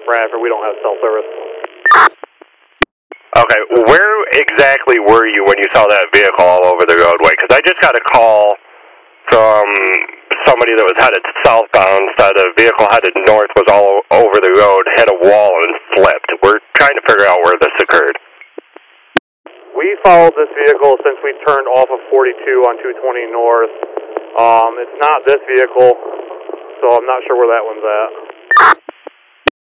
Bradford. We don't have cell service. Okay, where exactly were you when you saw that vehicle all over the roadway? Because I just got a call from somebody that was headed southbound, said a vehicle headed north was all over the road, hit a wall, and flipped. We're trying to figure out where this occurred. We followed this vehicle since we turned off of 42 on 220 north. It's not this vehicle, so I'm not sure where that one's at.